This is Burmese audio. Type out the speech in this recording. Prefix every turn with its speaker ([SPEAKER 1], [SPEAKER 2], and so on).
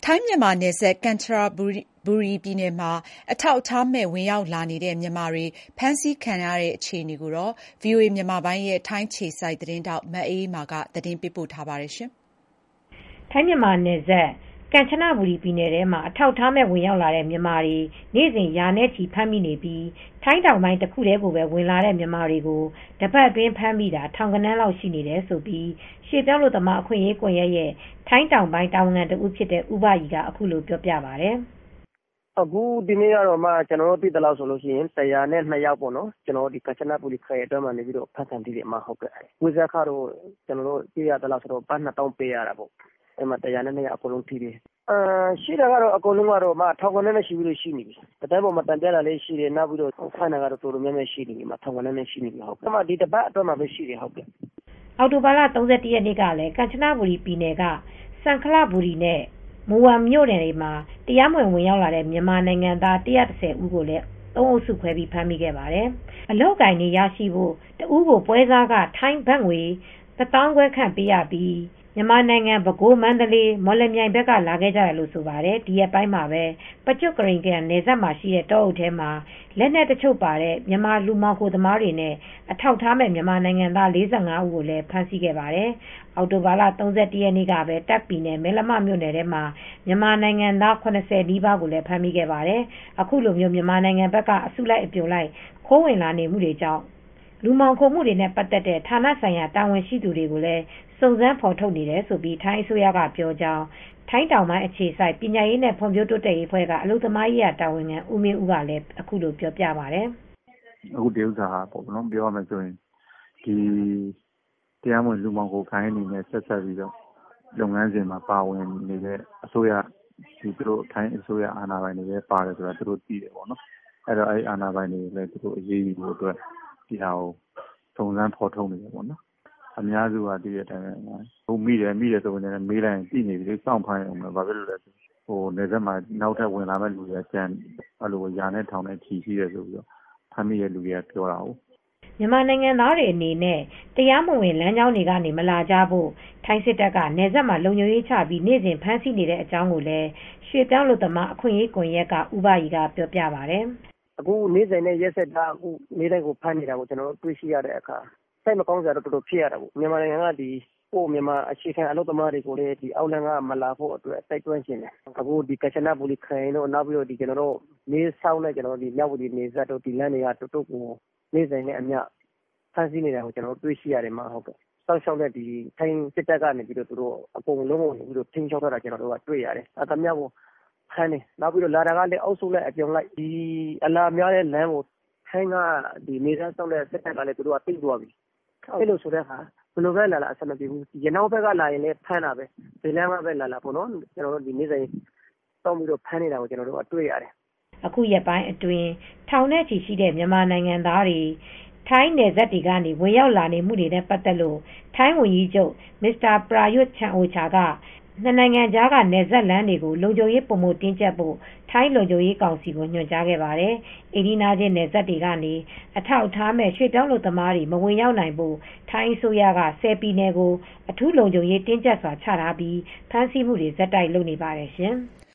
[SPEAKER 1] ထိုင်းမြန်မာနယ်စပ် ကန်ချနဘူရီပြည်နယ်မှာ အထောက်အထားမဲ့ ဝင်ရောက်လာနေတဲ့ မြန်မာတွေ ဖမ်းဆီးခံရတဲ့ အခြေအနေကို ဗွီအိုအေမြန်မာပိုင်းရဲ့ ထိုင်းအခြေစိုက်သတင်းထောက် မအေးအေးမာက သတင်းပေးပို့ထားပါတယ်
[SPEAKER 2] ။ ထိုင်းမြန်မာနယ်စပ် ကန်ချနဘူရီပြည်နယ်ထဲမှာ အထောက်အထားမဲ့ ဝင်ရောက်လာတဲ့ မြန်မာတွေ နေ့စဉ် ရာနဲ့ချီ ဖမ်းမိနေပြီး ထိုင်းတောင်ပိုင်းတခုတည်းကိုပဲ ဝင်လာတဲ့ မြန်မာတွေကို တပတ်အတွင်း ဖမ်းမိတာ ထောင်ဂဏန်းလောက်ရှိနေတယ်လို့ ရွှေ့ပြောင်းအလုပ်သမား အခွင့်အရေးကွန်ယက်ရဲ့ ထိုင်းတောင်ပိုင်း တာဝန်ခံတဦးဖြစ်တဲ့ ဦးဘရီက အခုလိုပြောပြပါတယ်။
[SPEAKER 3] "အခုဒီနေ့ကတော့ ကျနော်တို့သိသလောက်ဆိုရင် 102 ယောက် ကန်ချနဘူရီခရိုင်အတွင်းမှာ ဖမ်းခံထိတယ်။ ပွဲစားခကတော့ ဘတ် ၂ သောင်းပေးရတယ်။ 102 ယောက် အကုန်လုံးထိတယ်။ ရှိတာကတော့ အကုန်လုံးကတော့ ထောင်ဂဏန်းနဲ့ ရှိပြီ။ သတင်းပေါ်မှာ တင်ပြတာလည်းရှိတယ်။ ဖမ်းတာကတော့ တော်တော်များများရှိနေပြီ။ ထောင်ဂဏန်းနဲ့ ရှိနေပြီ။ ဒီတပတ်အတွင်းမှာပဲရှိတယ်။"
[SPEAKER 2] အောက်တိုဘာလ ၃၁ ရက်နေ့ကလည်း ကန်ချနဘူရီပြည်နယ်က စံခလဘူရီနဲ့ မူဝမ်းမြို့နယ်တွေမှာ တရားမဝင် ဝင်ရောက်လာတဲ့ မြန်မာနိုင်ငံသား ၁၁၀ ဦးကိုလည်း ၃ အုပ်စုခွဲပြီး ဖမ်းမိခဲ့ပါတယ်။ အလုပ်အကိုင်တွေ ရရှိဖို့ တဦးကို ပွဲစားခ ထိုင်းဘတ်ငွေ ၁၅,၀၀၀ ခန့်ပေးရပြီး မြန်မာနိုင်ငံ ပဲခူး၊ မန္တလေး၊ မော်လမြိုင်ဘက်က လာခဲ့ကြတယ်လို့ ဆိုပါတယ်။ ဒီရက်ပိုင်းမှာပဲ ပကျွတ်ကရိန်ကန် နယ်စပ်မှာရှိတဲ့ တောအုပ်ထဲမှာ လက်နက်တချို့ပါတဲ့ မြန်မာလူမှောင်ခိုသမားတွေနဲ့ အထောက်အထားမဲ့ မြန်မာနိုင်ငံသား ၄၅ ဦးကိုလည်း ဖမ်းဆီးခဲ့ပါတယ်။ အောက်တိုဘာလ ၃၁ ရက်နေ့ကပဲ တာ့ခ်ပြည်နယ် မယ်လမမြို့နယ်ထဲမှာ မြန်မာနိုင်ငံသား ၇၀ နီးပါးကိုလည်း ဖမ်းမိခဲ့ပါတယ်။ အခုလို မြန်မာနိုင်ငံဘက်က အစုလိုက်အပြုံလိုက် ခိုးဝင်လာနေမှုတွေကြောင့် လူမှောင်ခိုမှုတွေနဲ့ ပတ်သက်တဲ့ ဌာနဆိုင်ရာ တာဝန်ရှိသူတွေကိုလည်း စုံစမ်းဖော်ထုတ်နေတယ်လို့ ထိုင်းအစိုးရက ပြောကြောင်း ထိုင်းတောင်ပိုင်းအခြေစိုက် ပညာရေးနဲ့ ဖွံ့ဖြိုးတိုးတက်ရေးအဖွဲ့က အလုပ်သမားရေးရာတာဝန်ခံ ဦးမင်းဦးကလည်း အခုလိုပြောပြပါတယ်
[SPEAKER 4] ။ "အခုပြောရမယ်ဆိုရင် တရားမဝင် လူမှောင်ခိုဂိုဏ်းတွေနဲ့ ဆက်စပ်ပြီး လုပ်ငန်းစဉ်မှာ ပါဝင်နေတဲ့ ထိုင်းအစိုးရအာဏာပိုင်တွေလည်း ပါတယ်ဆိုတာ သူတို့သိတယ်။ အဲဒီအာဏာပိုင်တွေကို အရေးယူဖို့အတွက် စုံစမ်းဖော်ထုတ်နေတယ်။ အများစုက သိတဲ့အတိုင်းပဲ မိတယ်ဆိုပေမယ့် မေးလိုက်ရင် သိနေပြီလေ။ စောင့်ဖမ်းရုံပဲ။ ဘာဖြစ်လို့လဲဆိုတော့ နယ်စပ်မှာ နောက်ထပ်ဝင်လာမယ့်သူတွေက ရာနဲ့ထောင်နဲ့ချီရှိတယ်လို့ ဖမ်းမိတဲ့သူတွေက ပြောတာကိုး။
[SPEAKER 2] " မြန်မာနိုင်ငံသားတွေအနေနဲ့ တရားမဝင် လမ်းကြောင်းတွေကနေ မလာကြဖို့ ထိုင်းစစ်တပ်က နယ်စပ်မှာ လုံခြုံရေးချပြီး နေ့စဉ် ဖမ်းဆီးနေတဲ့အကြောင်းကိုလည်း ရွှေ့ပြောင်းအလုပ်သမား အခွင့်အရေးကွန်ယက်က ဦးဘရီက ပြောပြပါတယ်။
[SPEAKER 3] "အခုနေ့စဉ်နဲ့ ရက်ဆက်ကြား နေ့တိုင်းဖမ်းနေတာကို တွေ့ရှိရတဲ့အခါ စိတ်မကောင်းစရာတော့ တော်တော်ဖြစ်ရတယ်။ မြန်မာနိုင်ငံက မြန်မာအခြေခံအလုပ်သမားတွေကိုလည်း အောက်လမ်းက မလာဖို့အတွက် တိုက်တွန်းချင်တယ်။ အခု ကန်ချနဘူရီခရိုင်တို့ မဲဆောက်နဲ့ မြဝတီနယ်စပ်တို့ လမ်းတွေက နေ့စဉ်နဲ့အမျှ ဖမ်းဆီးနေတာကို တွေ့ရှိရတယ်။ တောက်လျှောက်လည်း ထိုင်းစစ်တပ်က အကုန်လုံးကို ထိန်းချုပ်ထားတာ တွေ့ရတယ်။ လာသမျှကို ဖမ်းတယ်။ လာတာကလည်း အုပ်စုလိုက် အပြုံလိုက် အလာများတဲ့လမ်းကို ထိုင်းက နယ်ခြားစောင့်တဲ့ စစ်တပ်ကလည်း သိသွားပြီ။ အဲလိုဆိုတော့ ဘယ်လိုပဲလာလာ အဆင်မပြေဘူး။ ရနောင်းဘက်ကလာရင်လည်း ဖမ်းတာပဲ။ ဘယ်လမ်းကပဲလာလာ နေ့စဉ်စောင့်ပြီး ဖမ်းနေတာကို တွေ့ရတယ်။
[SPEAKER 2] " အခုရက်ပိုင်းအတွင်း ထောင်နဲ့ချီရှိတဲ့ မြန်မာနိုင်ငံသားတွေ ထိုင်းနယ်စပ်တွေကနေ ဝင်ရောက်လာနေမှုတွေနဲ့ ပတ်သက်လို့ ထိုင်းဝန်ကြီးချုပ် Mr. Prayut Chan-o-cha က နှစ်နိုင်ငံကြားက နယ်စပ်လမ်းတွေကို လုံခြုံရေး ပိုမိုတင်းကြပ်ဖို့ ထိုင်းလုံခြုံရေးကောင်စီကို ညွှန်ကြားခဲ့ပါတယ်။ အိမ်နီးချင်းနယ်စပ်တွေကနေ အထောက်အထားမဲ့ ရွှေ့ပြောင်းအလုပ်သမားတွေ မဝင်ရောက်နိုင်ဖို့ ထိုင်းအစိုးရက ၁၀ ပြည်နယ်ကို အထူးလုံခြုံရေး တင်းကြပ်စွာချထားပြီး ဖမ်းဆီးမှုတွေ ဆက်တိုက်လုပ်နေပါတယ်ရှင်။